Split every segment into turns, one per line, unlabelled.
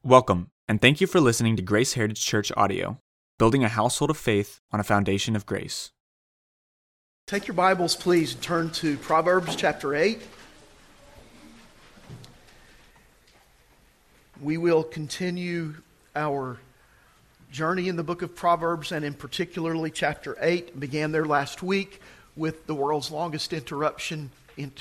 Welcome, and thank you for listening to Grace Heritage Church audio, building a household of faith on a foundation of grace.
Take your Bibles, please, and turn to Proverbs chapter 8. We will continue our journey in the book of Proverbs, and in particularly chapter 8. Began there last week with the world's longest introduction.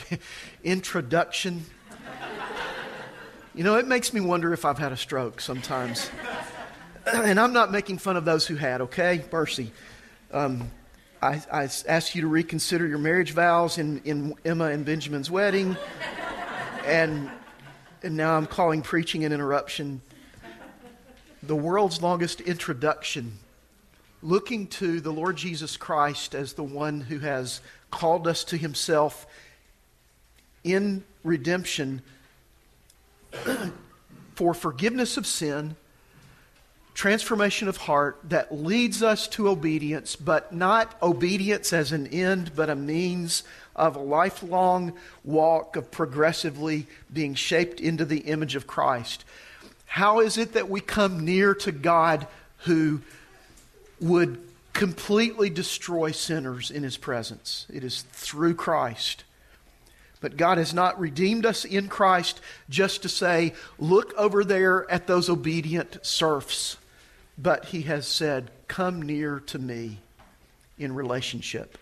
You know, it makes me wonder if I've had a stroke sometimes. And I'm not making fun of those who had, okay? Mercy. I asked you to reconsider your marriage vows in Emma and Benjamin's wedding. And now I'm calling preaching an interruption. The world's longest introduction. Looking to the Lord Jesus Christ as the one who has called us to himself in redemption for forgiveness of sin, transformation of heart that leads us to obedience, but not obedience as an end, but a means of a lifelong walk of progressively being shaped into the image of Christ. How is it that we come near to God who would completely destroy sinners in his presence? It is through Christ. But God has not redeemed us in Christ just to say, look over there at those obedient serfs. But he has said, come near to me in relationship.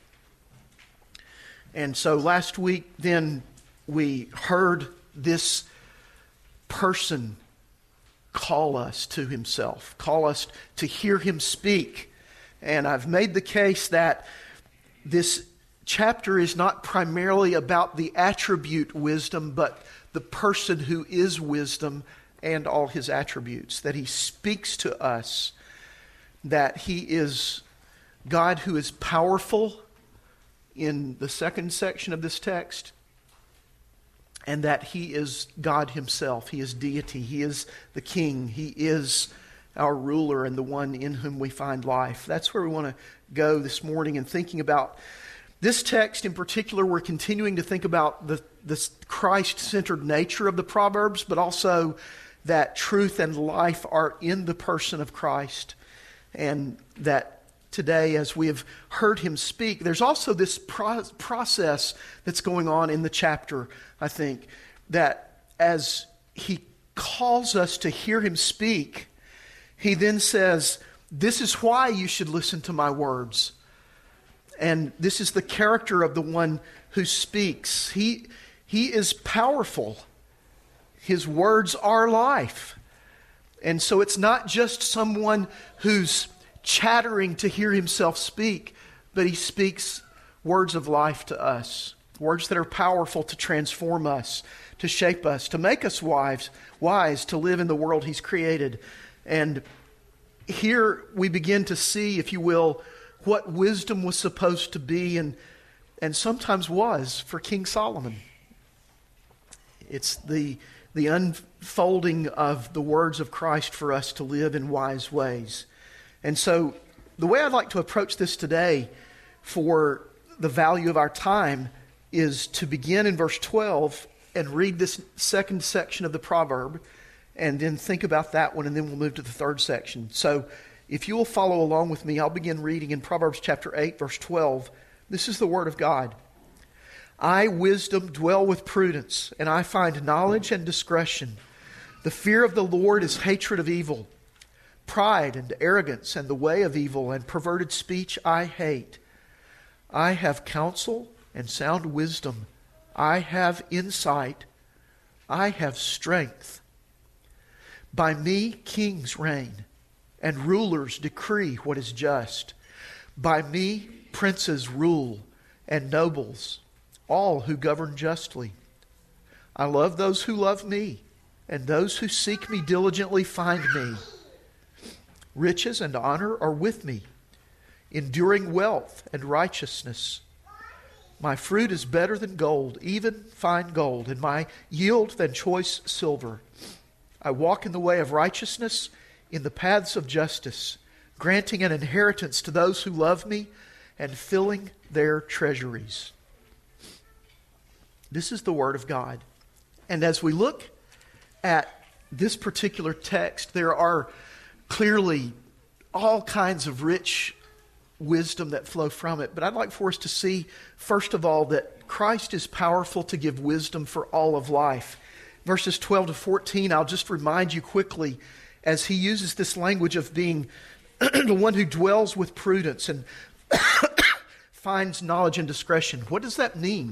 And so last week then we heard this person call us to himself, call us to hear him speak. And I've made the case that this chapter is not primarily about the attribute wisdom, but the person who is wisdom and all his attributes. That he speaks to us, that he is God who is powerful in the second section of this text, and that he is God himself. He is deity. He is the king. He is our ruler and the one in whom we find life. That's where we want to go this morning in thinking about this text. In particular, we're continuing to think about the Christ-centered nature of the Proverbs, but also that truth and life are in the person of Christ. And that today, as we have heard him speak, there's also this process that's going on in the chapter, I think, that as he calls us to hear him speak, he then says, this is why you should listen to my words. And this is the character of the one who speaks. He is powerful. His words are life. And so it's not just someone who's chattering to hear himself speak, but he speaks words of life to us. Words that are powerful to transform us, to shape us, to make us wise, to live in the world he's created. And here we begin to see, if you will, what wisdom was supposed to be and sometimes was for King Solomon. It's the unfolding of the words of Christ for us to live in wise ways. And so the way I'd like to approach this today for the value of our time is to begin in verse 12 and read this second section of the proverb and then think about that one, and then we'll move to the third section. So if you will follow along with me, I'll begin reading in Proverbs chapter 8, verse 12. This is the word of God. I, wisdom, dwell with prudence, and I find knowledge and discretion. The fear of the Lord is hatred of evil. Pride and arrogance and the way of evil and perverted speech I hate. I have counsel and sound wisdom. I have insight. I have strength. By me kings reign, and rulers decree what is just. By me princes rule, and nobles, all who govern justly. I love those who love me, and those who seek me diligently find me. Riches and honor are with me, enduring wealth and righteousness. My fruit is better than gold, even fine gold, and my yield than choice silver. I walk in the way of righteousness, in the paths of justice, granting an inheritance to those who love me and filling their treasuries. This is the word of God. And as we look at this particular text, there are clearly all kinds of rich wisdom that flow from it. But I'd like for us to see, first of all, that Christ is powerful to give wisdom for all of life. Verses 12 to 14, I'll just remind you quickly, as he uses this language of being the one who dwells with prudence and finds knowledge and discretion. What does that mean?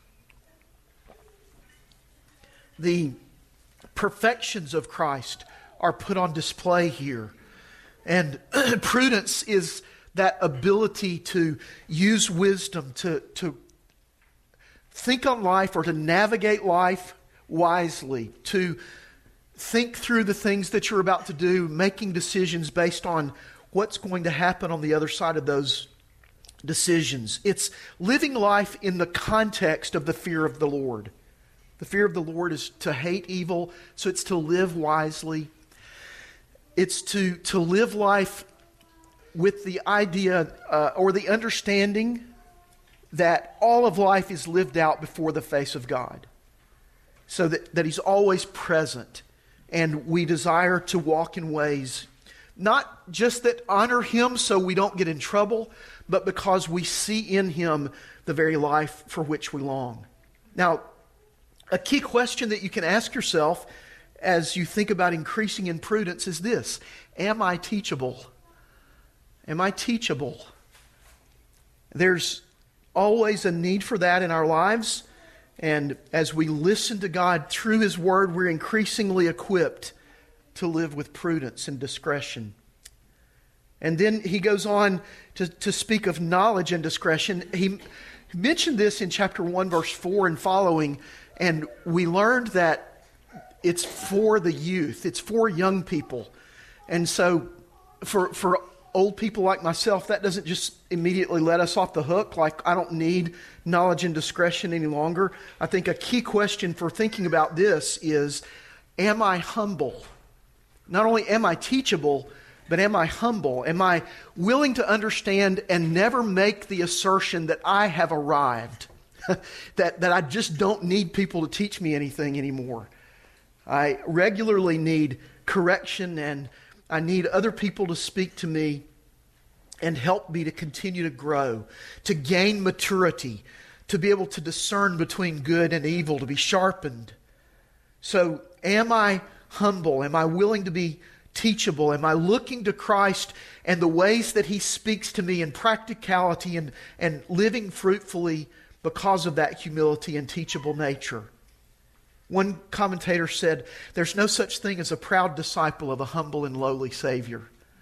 The perfections of Christ are put on display here. And prudence is that ability to use wisdom, to think on life or to navigate life wisely, to think through the things that you're about to do, making decisions based on what's going to happen on the other side of those decisions. It's living life in the context of the fear of the Lord. The fear of the Lord is to hate evil, so it's to live wisely. It's to live life with the idea or the understanding that all of life is lived out before the face of God. So that He's always present. And we desire to walk in ways, not just that honor Him so we don't get in trouble, but because we see in Him the very life for which we long. Now, a key question that you can ask yourself as you think about increasing in prudence is this: am I teachable? Am I teachable? There's always a need for that in our lives. And as we listen to God through His Word, we're increasingly equipped to live with prudence and discretion. And then he goes on to speak of knowledge and discretion. He mentioned this in chapter 1, verse 4 and following, and we learned that it's for the youth. It's for young people. And so for old people like myself, that doesn't just immediately let us off the hook, like I don't need knowledge and discretion any longer. I think a key question for thinking about this is, am I humble? Not only am I teachable, but am I humble? Am I willing to understand and never make the assertion that I have arrived? that I just don't need people to teach me anything anymore. I regularly need correction, and I need other people to speak to me and help me to continue to grow, to gain maturity, to be able to discern between good and evil, to be sharpened. So, am I humble? Am I willing to be teachable? Am I looking to Christ and the ways that He speaks to me in practicality and living fruitfully because of that humility and teachable nature? One commentator said, "There's no such thing as a proud disciple of a humble and lowly Savior."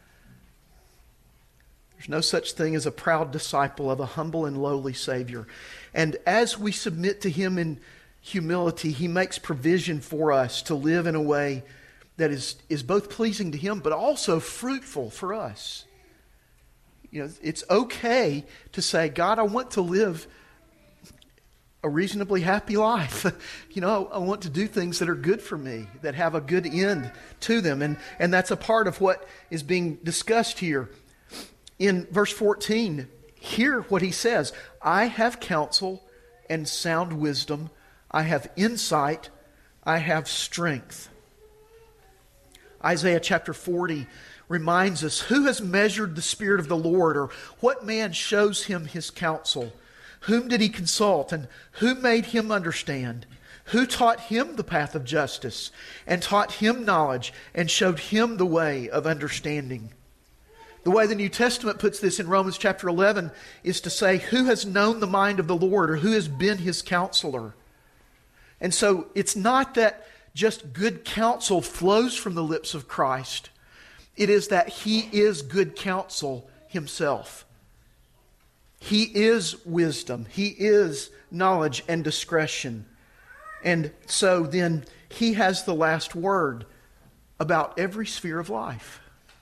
There's no such thing as a proud disciple of a humble and lowly Savior. And as we submit to Him in humility, He makes provision for us to live in a way that is both pleasing to Him, but also fruitful for us. You know, it's okay to say, God, I want to live a reasonably happy life. You know, I want to do things that are good for me, that have a good end to them. And that's a part of what is being discussed here. In verse 14, hear what he says: I have counsel and sound wisdom. I have insight. I have strength. Isaiah chapter 40 reminds us, who has measured the Spirit of the Lord, or what man shows Him His counsel? Whom did He consult, and who made Him understand? Who taught Him the path of justice, and taught Him knowledge, and showed Him the way of understanding? The way the New Testament puts this in Romans chapter 11 is to say, who has known the mind of the Lord, or who has been His counselor? And so it's not that just good counsel flows from the lips of Christ. It is that He is good counsel Himself. He is wisdom. He is knowledge and discretion. And so then He has the last word about every sphere of life.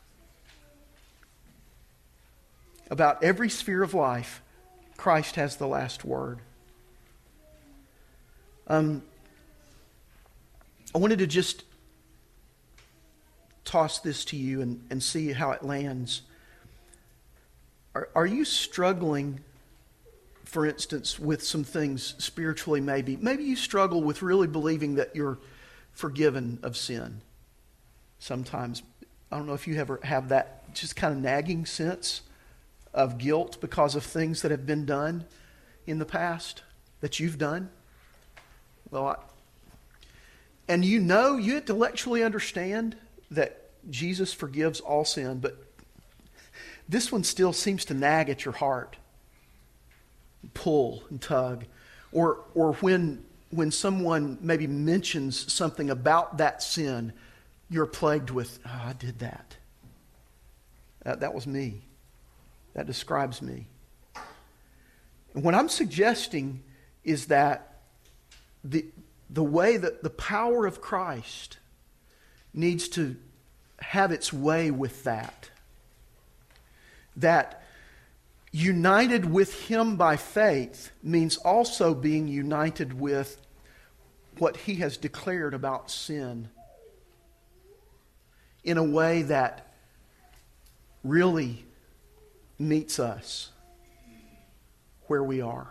About every sphere of life, Christ has the last word. I wanted to just toss this to you and see how it lands. Are you struggling, for instance, with some things spiritually maybe? Maybe you struggle with really believing that you're forgiven of sin. sometimes. I don't know if you ever have that just kind of nagging sense of guilt because of things that have been done in the past that you've done. Well, and you intellectually understand that Jesus forgives all sin, but this one still seems to nag at your heart, pull and tug. Or when someone maybe mentions something about that sin, you're plagued with, oh, I did that. That was me. That describes me. And what I'm suggesting is that the way that the power of Christ needs to have its way with that. That united with Him by faith means also being united with what He has declared about sin in a way that really meets us where we are.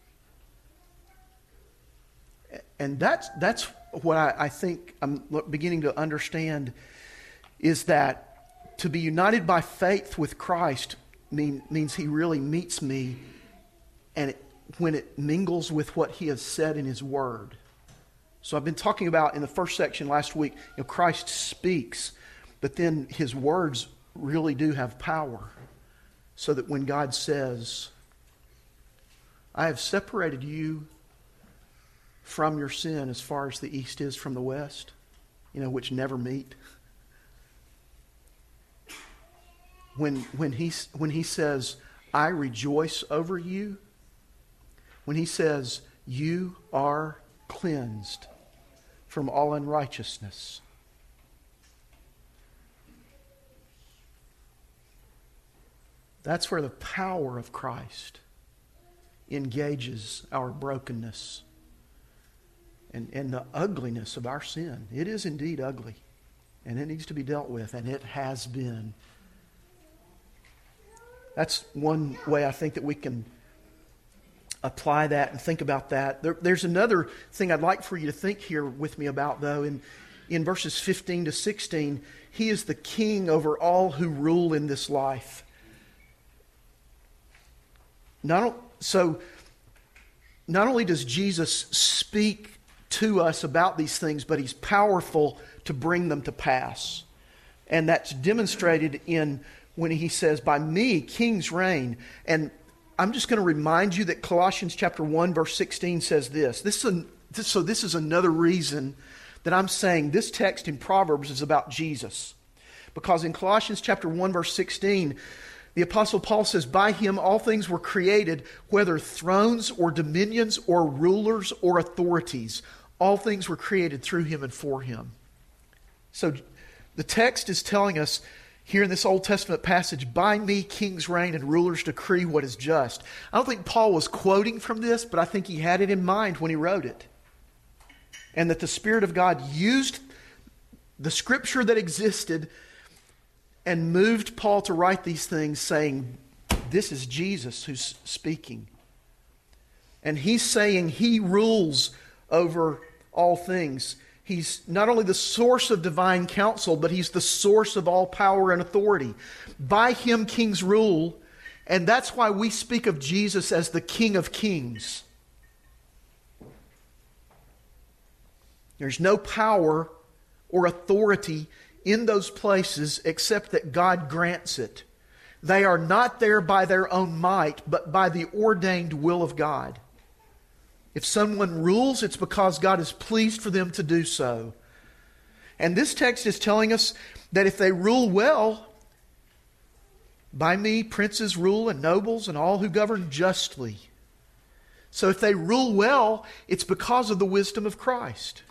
And that's what I think I'm beginning to understand, is that to be united by faith with Christ means He really meets me, and when it mingles with what He has said in His Word. So I've been talking about in the first section last week, Christ speaks, but then His words really do have power. So that when God says, I have separated you from your sin as far as the east is from the west, which never meet. When he says, I rejoice over you, when He says, you are cleansed from all unrighteousness, that's where the power of Christ engages our brokenness and the ugliness of our sin. It is indeed ugly, and it needs to be dealt with, and it has been. That's one way I think that we can apply that and think about that. There's another thing I'd like for you to think here with me about, though. In verses 15 to 16, He is the King over all who rule in this life. Not only does Jesus speak to us about these things, but He's powerful to bring them to pass. And that's demonstrated in when He says, by me, kings reign. And I'm just going to remind you that Colossians chapter 1, verse 16 says this. This is another reason that I'm saying this text in Proverbs is about Jesus. Because in Colossians chapter 1, verse 16, the Apostle Paul says, by Him all things were created, whether thrones or dominions or rulers or authorities. All things were created through Him and for Him. So the text is telling us here in this Old Testament passage, by me kings reign and rulers decree what is just. I don't think Paul was quoting from this, but I think he had it in mind when he wrote it. And that the Spirit of God used the Scripture that existed and moved Paul to write these things, saying, this is Jesus who's speaking. And He's saying He rules over all things. He's not only the source of divine counsel, but He's the source of all power and authority. By Him kings rule, and that's why we speak of Jesus as the King of Kings. There's no power or authority in those places except that God grants it. They are not there by their own might, but by the ordained will of God. If someone rules, it's because God is pleased for them to do so. And this text is telling us that if they rule well, by me princes rule and nobles and all who govern justly. So if they rule well, it's because of the wisdom of Christ.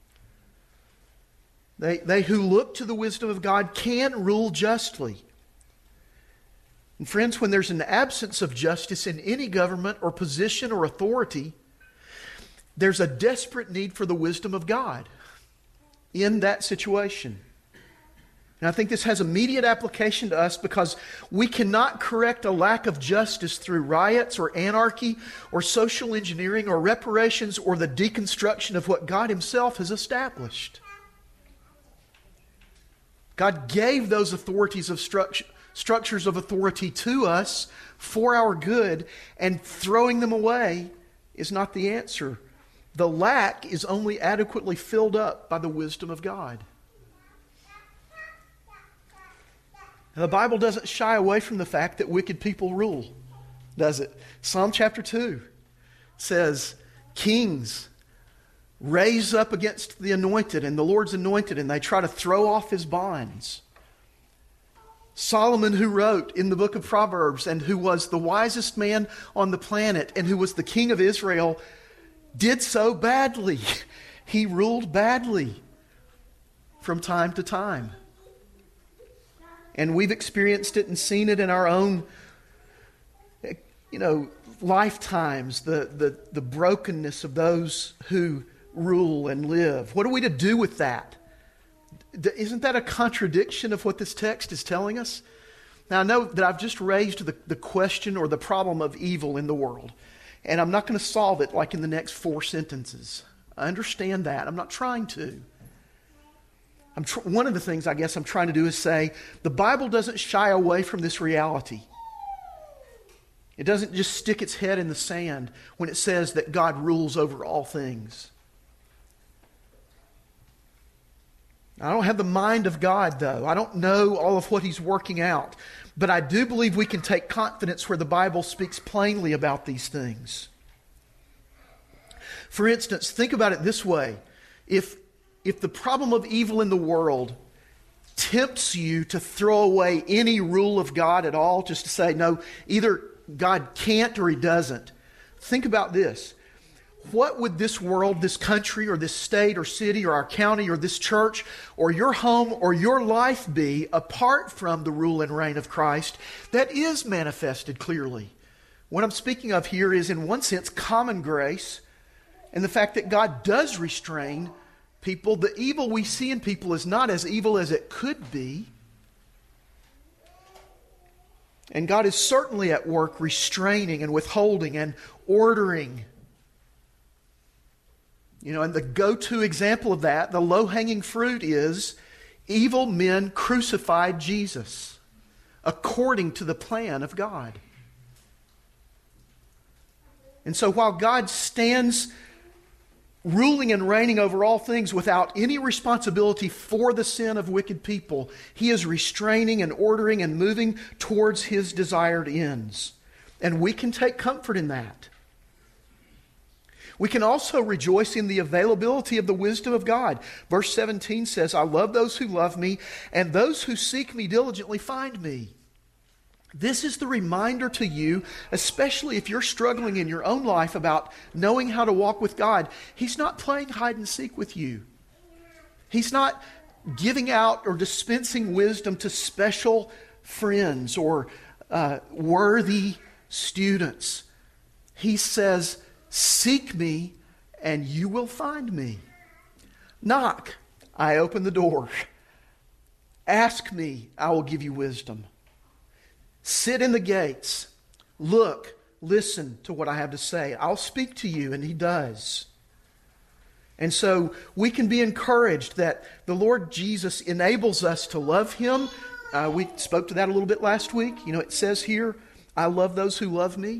They who look to the wisdom of God can rule justly. And friends, when there's an absence of justice in any government or position or authority, there's a desperate need for the wisdom of God in that situation. And I think this has immediate application to us because we cannot correct a lack of justice through riots or anarchy or social engineering or reparations or the deconstruction of what God Himself has established. God gave those authorities of structures of authority to us for our good, and throwing them away is not the answer. The lack is only adequately filled up by the wisdom of God. Now, the Bible doesn't shy away from the fact that wicked people rule, does it? Psalm chapter 2 says, kings raise up against the anointed and the Lord's anointed, and they try to throw off his bonds. Solomon, who wrote in the book of Proverbs and who was the wisest man on the planet and who was the king of Israel, did so badly. He ruled badly from time to time. And we've experienced it and seen it in our own, lifetimes, the brokenness of those who rule and live. What are we to do with that? Isn't that a contradiction of what this text is telling us? Now, I know that I've just raised the question or the problem of evil in the world, and I'm not going to solve it like in the next 4 sentences. I understand that. I'm not trying to. One of the things I guess I'm trying to do is say the Bible doesn't shy away from this reality. It doesn't just stick its head in the sand when it says that God rules over all things. I don't have the mind of God, though. I don't know all of what He's working out. But I do believe we can take confidence where the Bible speaks plainly about these things. For instance, think about it this way. If the problem of evil in the world tempts you to throw away any rule of God at all, just to say, no, either God can't or He doesn't, think about this. What would this world, this country, or this state, or city, or our county, or this church, or your home, or your life be apart from the rule and reign of Christ that is manifested clearly? What I'm speaking of here is, in one sense, common grace, and the fact that God does restrain people. The evil we see in people is not as evil as it could be. And God is certainly at work restraining and withholding and ordering. And the go-to example of that, the low-hanging fruit, is evil men crucified Jesus according to the plan of God. And so while God stands ruling and reigning over all things without any responsibility for the sin of wicked people, He is restraining and ordering and moving towards His desired ends. And we can take comfort in that. We can also rejoice in the availability of the wisdom of God. Verse 17 says, I love those who love me, and those who seek me diligently find me. This is the reminder to you, especially if you're struggling in your own life about knowing how to walk with God. He's not playing hide and seek with you. He's not giving out or dispensing wisdom to special friends or worthy students. He says, seek me and you will find me. Knock, I open the door. Ask me, I will give you wisdom. Sit in the gates. Look, listen to what I have to say. I'll speak to you, and He does. And so we can be encouraged that the Lord Jesus enables us to love Him. We spoke to that a little bit last week. It says here, I love those who love me.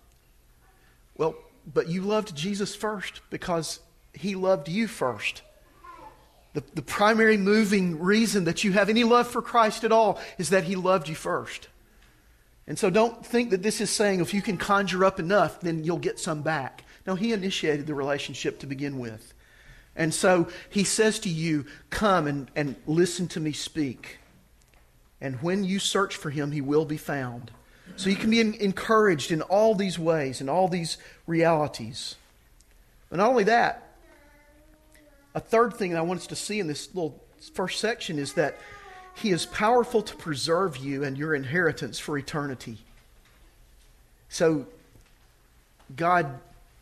Well, but you loved Jesus first because He loved you first. The primary moving reason that you have any love for Christ at all is that He loved you first. And so don't think that this is saying if you can conjure up enough, then you'll get some back. No, He initiated the relationship to begin with. And so He says to you, come and listen to me speak. And when you search for Him, He will be found. So you can be encouraged in all these ways, in all these realities. But not only that, a third thing that I want us to see in this little first section is that He is powerful to preserve you and your inheritance for eternity. So God,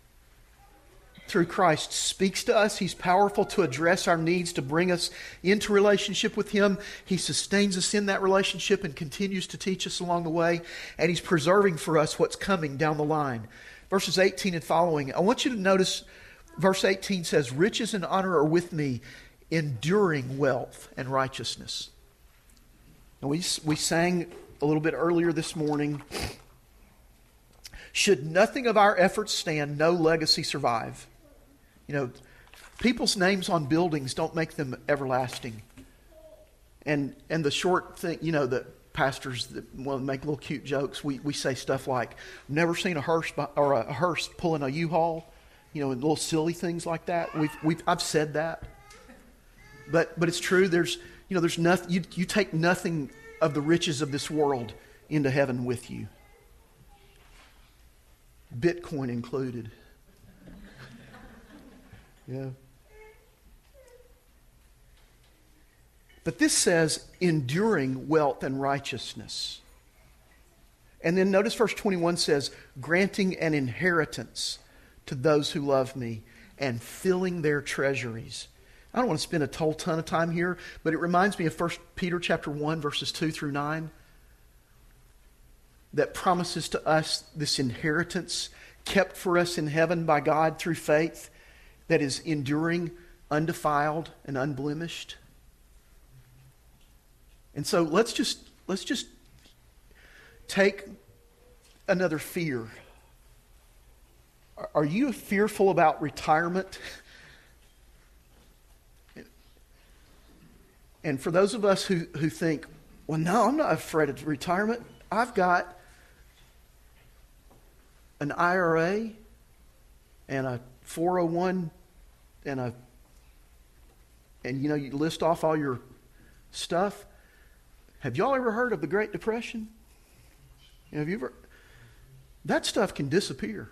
through Christ, speaks to us. He's powerful to address our needs, to bring us into relationship with Him. He sustains us in that relationship and continues to teach us along the way. And He's preserving for us what's coming down the line. Verses 18 and following. I want you to notice verse 18 says, riches and honor are with me, enduring wealth and righteousness. And we sang a little bit earlier this morning, should nothing of our efforts stand, no legacy survive. You know, people's names on buildings don't make them everlasting. And the short thing, you know, the pastors that want to make little cute jokes, we say stuff like, I've never seen a hearse pulling a U-Haul, you know, and little silly things like that. I've said that. But it's true. There's nothing, you take nothing of the riches of this world into heaven with you. Bitcoin included. Yeah. But this says enduring wealth and righteousness. And then notice verse 21 says, granting an inheritance to those who love me and filling their treasuries. I don't want to spend a whole ton of time here, but it reminds me of 1 Peter chapter 1, verses 2 through 9, that promises to us this inheritance kept for us in heaven by God through faith that is enduring, undefiled, and unblemished. And so let's just take another fear. Are you fearful about retirement? And for those of us who think, well, no, I'm not afraid of retirement. I've got an IRA and a 401 and you know, you list off all your stuff. Have y'all ever heard of the Great Depression? Have you ever? That stuff can disappear.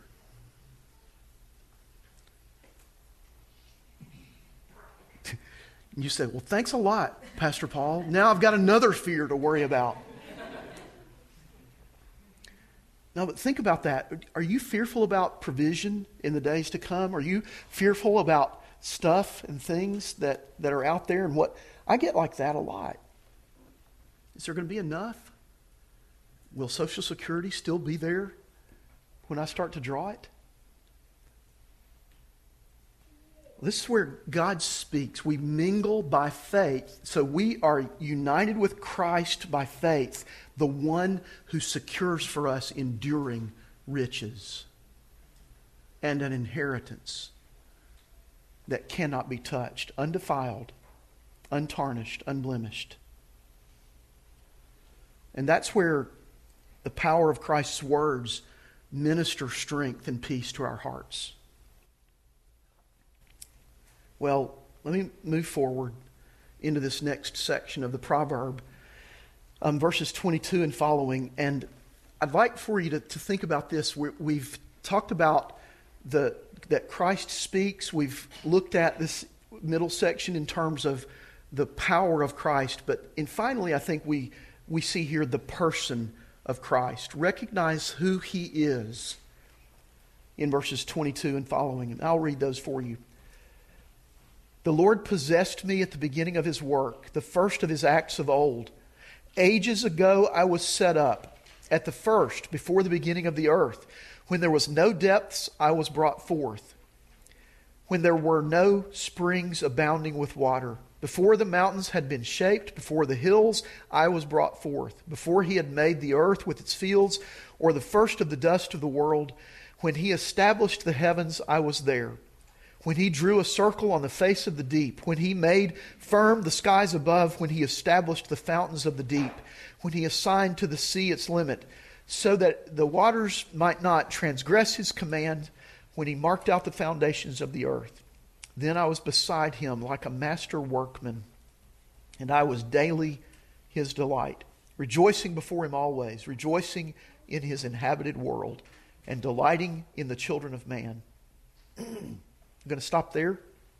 You say, well, thanks a lot, Pastor Paul. Now I've got another fear to worry about. No, but think about that. Are you fearful about provision in the days to come? Are you fearful about stuff and things that are out there? And what I get like that a lot. Is there going to be enough? Will Social Security still be there when I start to draw it? This is where God speaks. We mingle by faith. So we are united with Christ by faith, the one who secures for us enduring riches and an inheritance that cannot be touched, undefiled, untarnished, unblemished. And that's where the power of Christ's words minister strength and peace to our hearts. Well, let me move forward into this next section of the proverb, verses 22 and following. And I'd like for you to think about this. We've talked about that Christ speaks. We've looked at this middle section in terms of the power of Christ. But finally, I think we see here the person of Christ. Recognize who He is in verses 22 and following. And I'll read those for you. The Lord possessed me at the beginning of His work, the first of His acts of old. Ages ago I was set up, at the first, before the beginning of the earth. When there was no depths, I was brought forth. When there were no springs abounding with water. Before the mountains had been shaped, before the hills, I was brought forth. Before He had made the earth with its fields, or the first of the dust of the world. When He established the heavens, I was there. When He drew a circle on the face of the deep, when He made firm the skies above, when He established the fountains of the deep, when He assigned to the sea its limit, so that the waters might not transgress His command, when He marked out the foundations of the earth. Then I was beside Him like a master workman, and I was daily His delight, rejoicing before Him always, rejoicing in His inhabited world, and delighting in the children of man. I'm going to stop there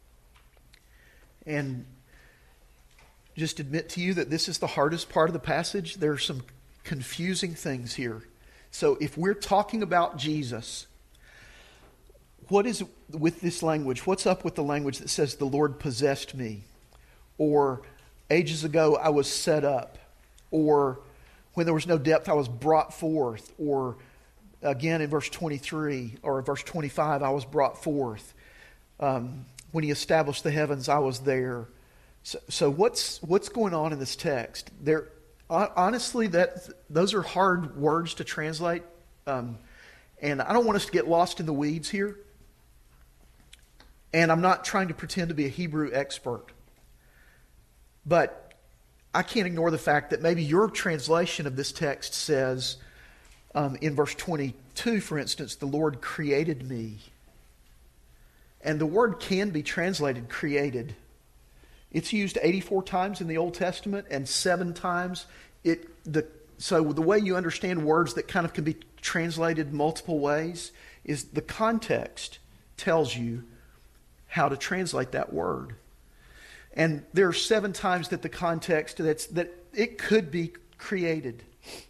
and just admit to you that this is the hardest part of the passage. There are some confusing things here. So if we're talking about Jesus, what is with this language? What's up with the language that says the Lord possessed me? Or ages ago I was set up? Or when there was no depth I was brought forth? Or again in verse 23 or verse 25 I was brought forth. When He established the heavens, I was there. So what's going on in this text? Honestly, those are hard words to translate, and I don't want us to get lost in the weeds here. And I'm not trying to pretend to be a Hebrew expert, but I can't ignore the fact that maybe your translation of this text says, in verse 22, for instance, the Lord created me. And the word can be translated created. It's used 84 times in the Old Testament and 7 times. So the way you understand words that kind of can be translated multiple ways is the context tells you how to translate that word. And there are 7 times that the context that it could be created.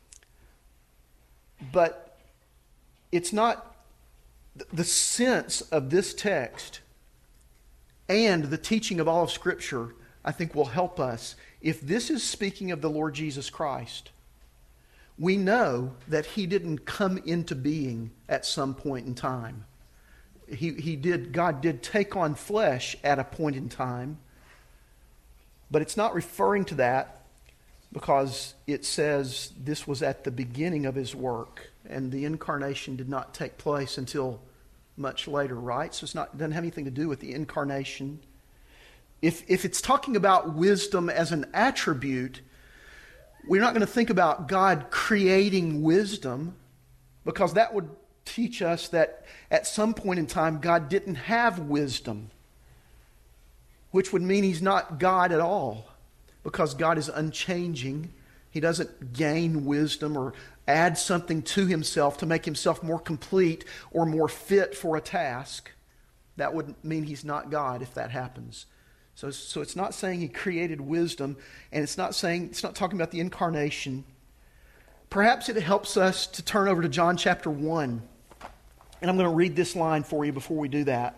But it's not the sense of this text and the teaching of all of Scripture, I think, will help us. If this is speaking of the Lord Jesus Christ, we know that He didn't come into being at some point in time. God did take on flesh at a point in time, but it's not referring to that because it says this was at the beginning of His work, and the incarnation did not take place until much later, right? So it doesn't have anything to do with the incarnation. If it's talking about wisdom as an attribute, we're not going to think about God creating wisdom, because that would teach us that at some point in time God didn't have wisdom, which would mean He's not God at all, because God is unchanging. He doesn't gain wisdom or add something to Himself to make Himself more complete or more fit for a task. That would mean He's not God if that happens. So it's not saying He created wisdom, and it's not talking about the incarnation. Perhaps it helps us to turn over to John chapter 1. And I'm going to read this line for you before we do that.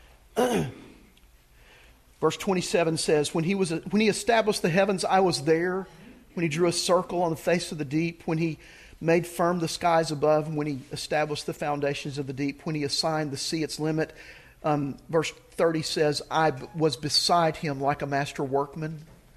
Verse 27 says, When he established the heavens, I was there. When He drew a circle on the face of the deep. When He made firm the skies above. When He established the foundations of the deep. When He assigned the sea its limit. Verse 30 says, I was beside Him like a master workman.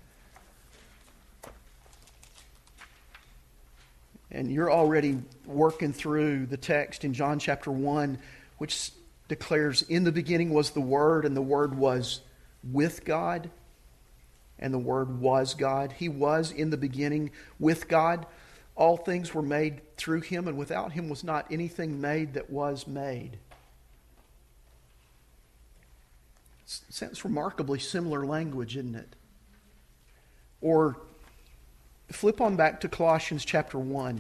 And you're already working through the text in John chapter 1, which declares, in the beginning was the Word, and the Word was with God, and the Word was God. He was in the beginning with God. All things were made through Him, and without Him was not anything made that was made. Sounds remarkably similar language, isn't it? Or flip on back to Colossians chapter 1.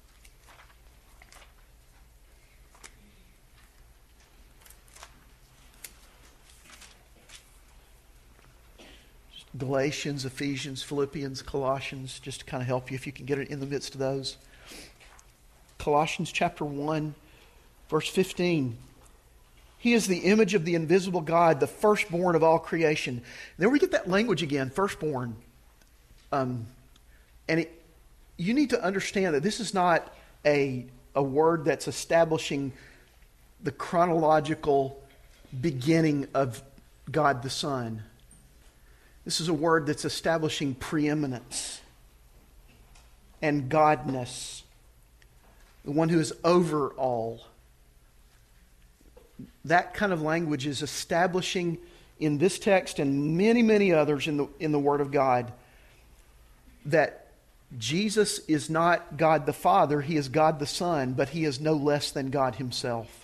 Galatians, Ephesians, Philippians, Colossians, just to kind of help you if you can get it in the midst of those. Colossians chapter 1, verse 15. He is the image of the invisible God, the firstborn of all creation. And then we get that language again, firstborn. You need to understand that this is not a word that's establishing the chronological beginning of God the Son. This is a word that's establishing preeminence and godness, the one who is over all. That kind of language is establishing in this text and many, many others in the Word of God that Jesus is not God the Father, He is God the Son, but He is no less than God Himself.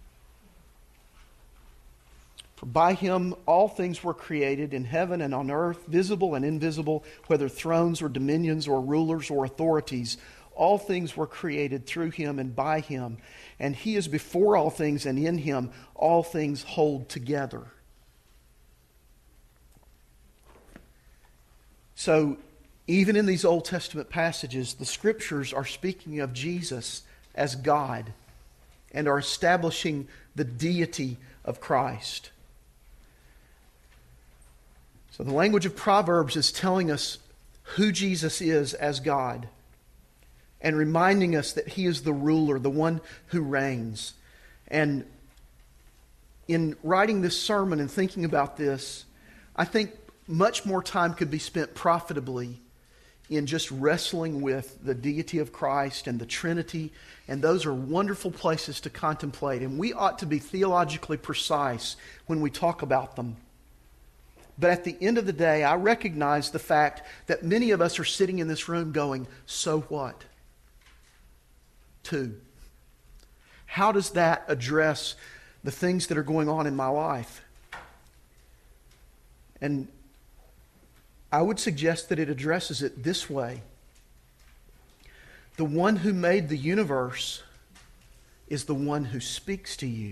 For by Him all things were created in heaven and on earth, visible and invisible, whether thrones or dominions or rulers or authorities. All things were created through Him and by Him. And He is before all things, and in Him all things hold together. So, even in these Old Testament passages, the Scriptures are speaking of Jesus as God and are establishing the deity of Christ. So the language of Proverbs is telling us who Jesus is as God and reminding us that He is the ruler, the one who reigns. And in writing this sermon and thinking about this, I think much more time could be spent profitably in just wrestling with the deity of Christ and the Trinity, and those are wonderful places to contemplate, and we ought to be theologically precise when we talk about them. But at the end of the day, I recognize the fact that many of us are sitting in this room going, so what? 2. How does that address the things that are going on in my life? And I would suggest that it addresses it this way. The one who made the universe is the one who speaks to you.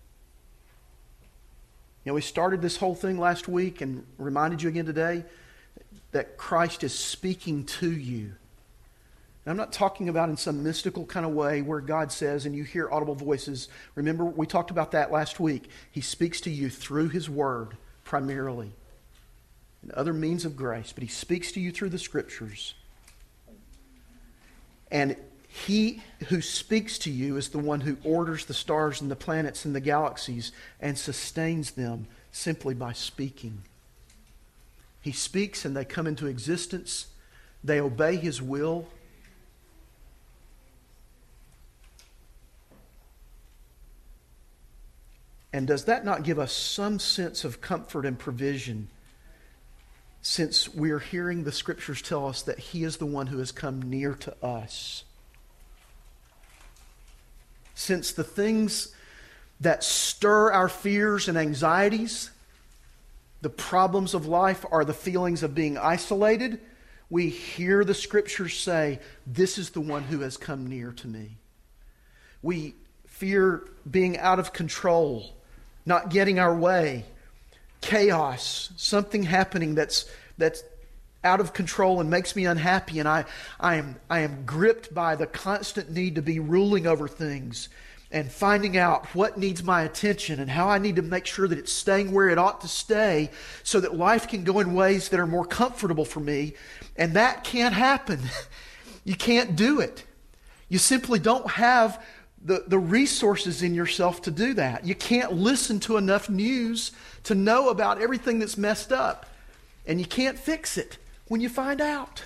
You know, we started this whole thing last week and reminded you again today that Christ is speaking to you. And I'm not talking about in some mystical kind of way where God says and you hear audible voices. Remember, we talked about that last week. He speaks to you through His Word primarily and other means of grace, but He speaks to you through the Scriptures. And He who speaks to you is the one who orders the stars and the planets and the galaxies and sustains them simply by speaking. He speaks and they come into existence. They obey His will. And does that not give us some sense of comfort and provision, since we're hearing the Scriptures tell us that He is the one who has come near to us? Since the things that stir our fears and anxieties, the problems of life, are the feelings of being isolated, we hear the Scriptures say, this is the one who has come near to me. We fear being out of control, not getting our way, chaos, something happening that's out of control and makes me unhappy, and I am gripped by the constant need to be ruling over things and finding out what needs my attention and how I need to make sure that it's staying where it ought to stay so that life can go in ways that are more comfortable for me. And that can't happen. You can't do it. You simply don't have the resources in yourself to do that. You can't listen to enough news to know about everything that's messed up. And you can't fix it when you find out.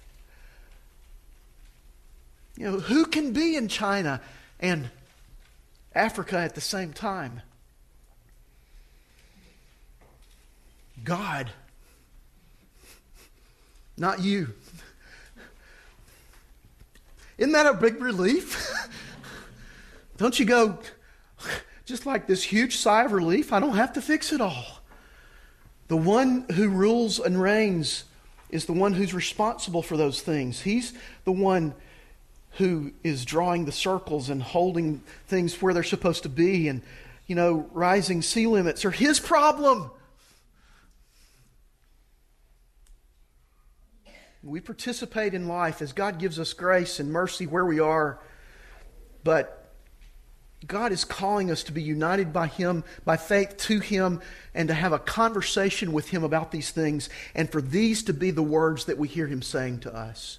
You know, who can be in China and Africa at the same time? God. Not you. Isn't that a big relief? Don't you go, just like this huge sigh of relief, I don't have to fix it all. The one who rules and reigns is the one who's responsible for those things. He's the one who is drawing the circles and holding things where they're supposed to be. And, you know, rising sea limits are His problem. We participate in life as God gives us grace and mercy where we are. But God is calling us to be united by Him, by faith to Him, and to have a conversation with Him about these things, and for these to be the words that we hear Him saying to us.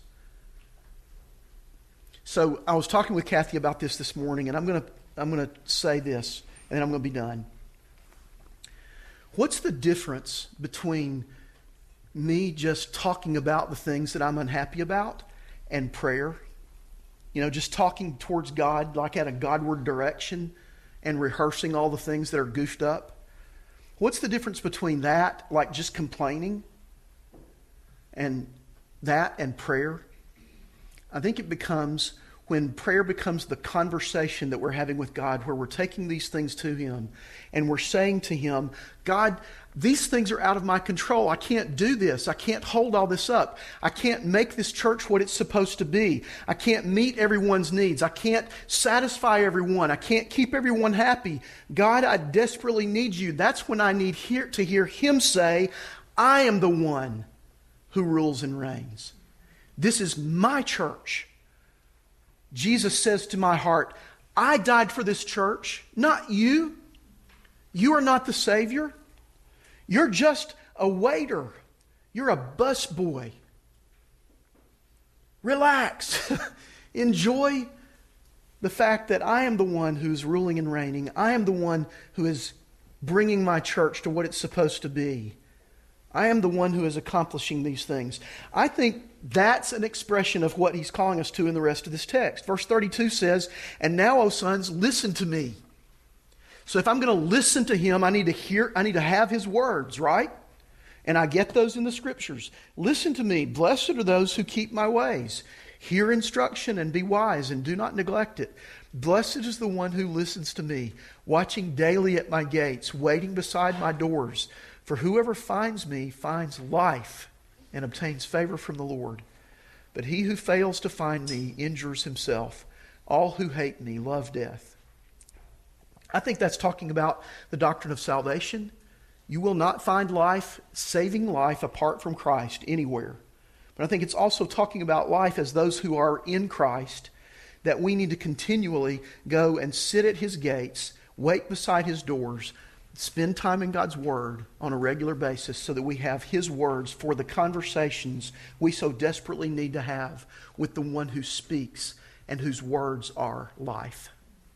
So I was talking with Kathy about this morning, and I'm going to say this, and then I'm going to be done. What's the difference between me just talking about the things that I'm unhappy about and prayer? You know, just talking towards God like at a Godward direction and rehearsing all the things that are goofed up. What's the difference between that, like just complaining, and that and prayer? I think it becomes when prayer becomes the conversation that we're having with God, where we're taking these things to Him and we're saying to Him, God, these things are out of my control. I can't do this. I can't hold all this up. I can't make this church what it's supposed to be. I can't meet everyone's needs. I can't satisfy everyone. I can't keep everyone happy. God, I desperately need You. That's when I need to hear Him say, I am the one who rules and reigns. This is my church. Jesus says to my heart, I died for this church, not you. You are not the Savior. You're just a waiter. You're a busboy. Relax. Enjoy the fact that I am the one who's ruling and reigning. I am the one who is bringing my church to what it's supposed to be. I am the one who is accomplishing these things. I think that's an expression of what he's calling us to in the rest of this text. Verse 32 says, "And now, O sons, listen to me." So if I'm going to listen to him, I need to have his words, right? And I get those in the scriptures. Listen to me. Blessed are those who keep my ways. Hear instruction and be wise, and do not neglect it. Blessed is the one who listens to me, watching daily at my gates, waiting beside my doors. For whoever finds me finds life and obtains favor from the Lord. But he who fails to find me injures himself. All who hate me love death. I think that's talking about the doctrine of salvation. You will not find life, saving life, apart from Christ anywhere. But I think it's also talking about life as those who are in Christ, that we need to continually go and sit at his gates, wait beside his doors, spend time in God's Word on a regular basis so that we have his words for the conversations we so desperately need to have with the one who speaks and whose words are life.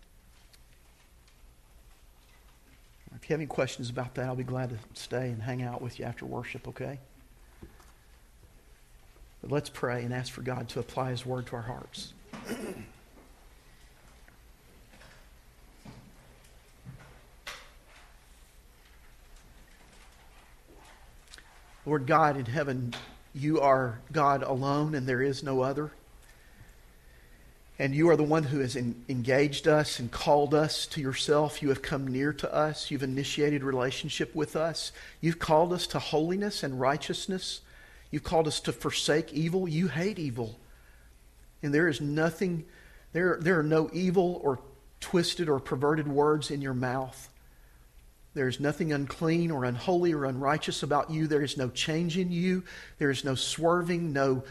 If you have any questions about that, I'll be glad to stay and hang out with you after worship, okay? But let's pray and ask for God to apply his word to our hearts. Lord God in heaven, you are God alone and there is no other. And you are the one who has engaged us and called us to yourself. You have come near to us. You've initiated relationship with us. You've called us to holiness and righteousness. You've called us to forsake evil. You hate evil. And there is nothing, there are no evil or twisted or perverted words in your mouth. There is nothing unclean or unholy or unrighteous about you. There is no change in you. There is no swerving, no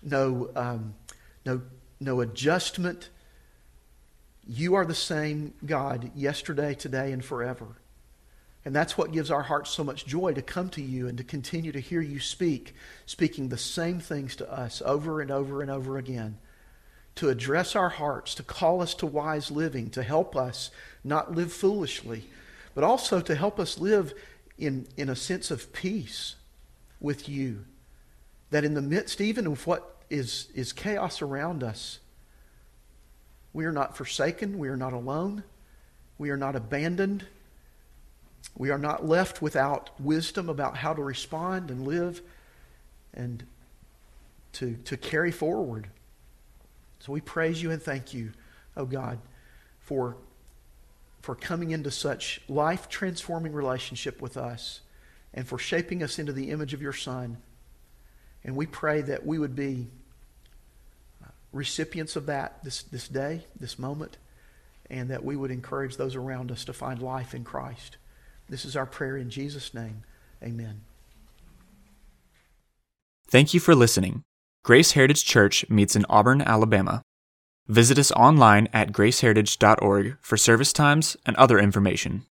adjustment. You are the same God yesterday, today, and forever. And that's what gives our hearts so much joy, to come to you and to continue to hear you speak, speaking the same things to us over and over and over again, to address our hearts, to call us to wise living, to help us not live foolishly, but also to help us live in a sense of peace with you. That in the midst even of what is chaos around us, we are not forsaken, we are not alone, we are not abandoned, we are not left without wisdom about how to respond and live and to carry forward. So we praise you and thank you, oh God, for coming into such life-transforming relationship with us and for shaping us into the image of your Son. And we pray that we would be recipients of that this day, this moment, and that we would encourage those around us to find life in Christ. This is our prayer in Jesus' name. Amen.
Thank you for listening. Grace Heritage Church meets in Auburn, Alabama. Visit us online at graceheritage.org for service times and other information.